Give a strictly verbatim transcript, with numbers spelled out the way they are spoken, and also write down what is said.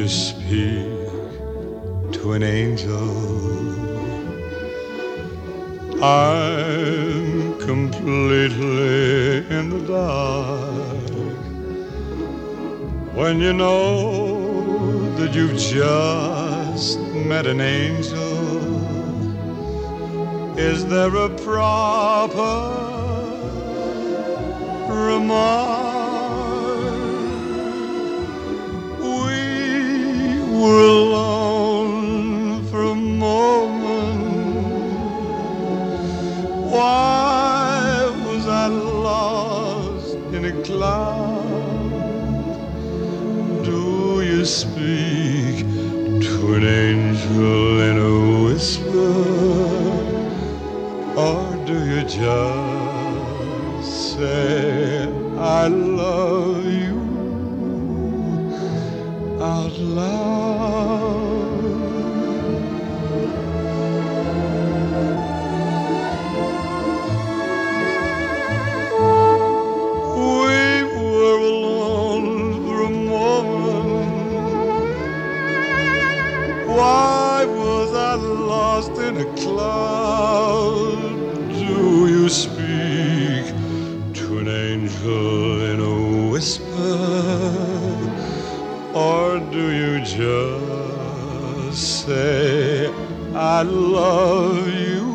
you speak to an angel? I'm completely in the dark. When you know that you've just met an angel, is there a proper remark? We were alone for a moment. Why was I lost in a cloud? Do you speak to an angel in a whisper, or do you just say I love you out loud? We were alone for a moment. Why was I lost in a cloud? Do you speak to an angel in a whisper, or do you just say I love you